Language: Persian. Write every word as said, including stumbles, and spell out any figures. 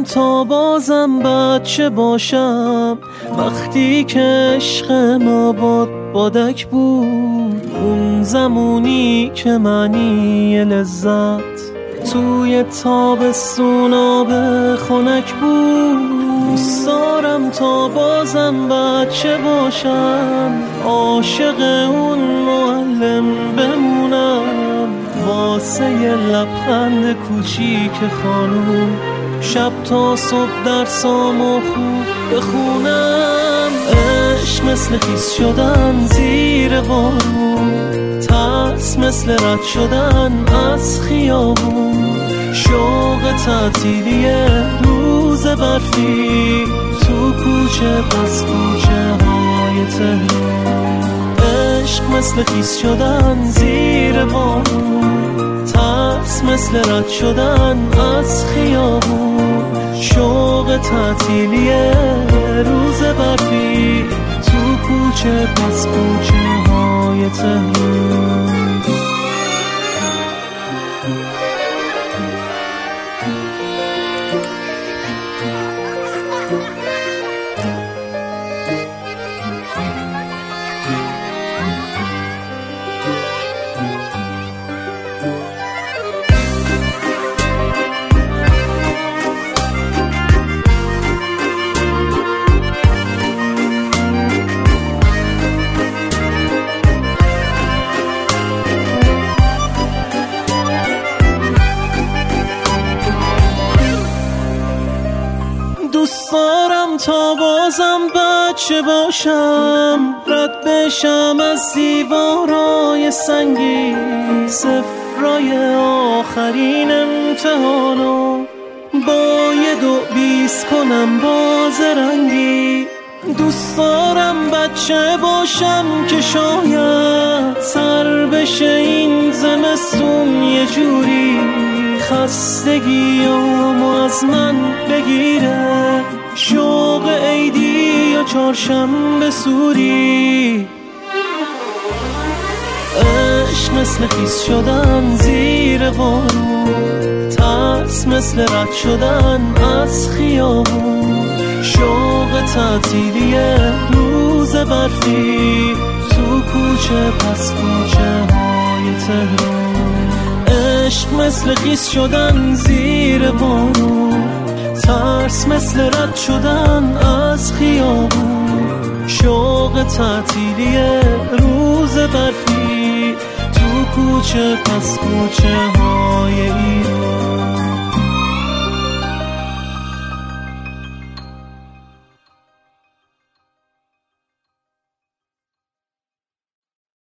تا بازم بچه باشم، وقتی که عشق ما باد بادک بود، اون زمونی که معنی لذت توی تابستون آب خنک بود. دوست دارم تا بازم بچه باشم، عاشق اون معلم بمونم، واسه یه لبخند کوچیک خانوم شب تا صبح درسامو خوب بخونم. عشق مثل خیس شدن زیر بارون، ترس مثل رد شدن از خیابون، شوق تعطیلی روز برفی تو کوچه پس کوچه های تهران. عشق مثل خیس شدن زیر بارون، ترس مثل رد شدن از خیابون، شوق تعطیلی روز برفی تو کوچه پس کوچه های تهران. دوست دارم تا بازم بچه باشم، رد بشم از دیوارای سنگی، صفرای آخرین امتحانو با یه دو بیست کنم باز رنگی. دوست دارم بچه باشم که شاید سر بشه این زمستون یه جوری، خستگیامو از من بگیره، شوق عیدی یا چهارشنبه سوری. عشق مثل خیس شدن زیر بارون، ترس مثل رد شدن از خیابون، شوق تعطیلی روز برفی تو کوچه پس کوچه های تهران. عشق مثل خیس شدن زیر بارون، ترس مثل رد شدن از خیابون، شوق تعطیلی روز برفی تو کوچه پس کوچه های ایران.